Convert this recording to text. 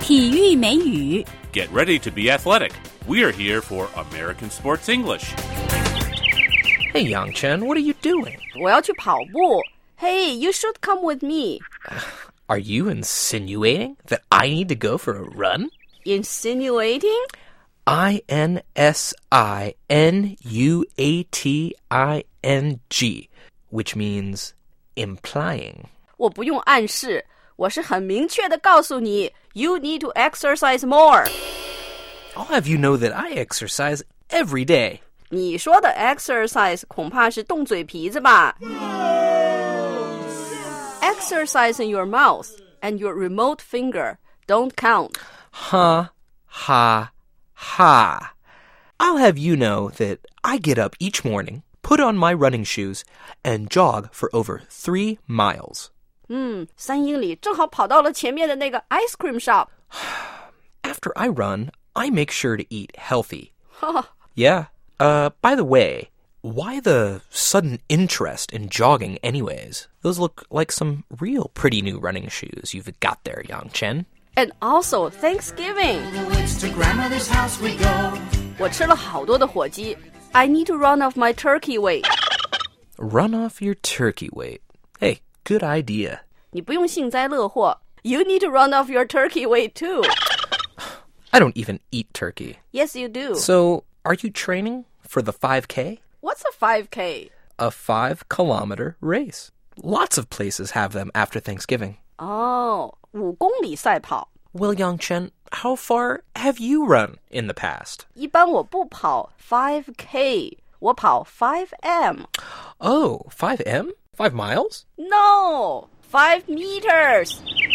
体育美语 Get ready to be athletic. We are here for American Sports English. Hey, Yang-Chen, what are you doing? 我要去跑步。Hey, you should come with me. Are you insinuating that I need to go for a run? Insinuating? INSINUATING, which means implying. 我不用暗示，我是很明确的告诉你 You need to exercise more. I'll have you know that I exercise every day. 你说的 exercise 恐怕是动嘴皮子吧？Exercise in your mouth and your remote finger don't count. Ha, ha, ha. I'll have you know that I get up each morning, put on my running shoes, and jog for over 3 miles. 3英里正好跑到了前面的那个 ice cream shop. After I run, I make sure to eat healthy. Yeah. By the way, why the sudden interest in jogging anyways? Those look like some real pretty new running shoes you've got there, Yang-Chen. And also Thanksgiving. To grandmother's house we go. 我吃了好多的火鸡。I need to run off my turkey weight. Run off your turkey weight. Hey, good idea. 你不用幸灾乐祸。You need to run off your turkey weight too. I don't even eat turkey. Yes, you do. So, are you training for the 5K? What's a 5K? A 5-kilometer race. Lots of places have them after Thanksgiving. 5公里赛跑。 Well, Yang-Chen, how far have you run in the past? 一般我不跑 5K, 我跑 5M. Oh, 5M? 5 miles? No, 5 meters.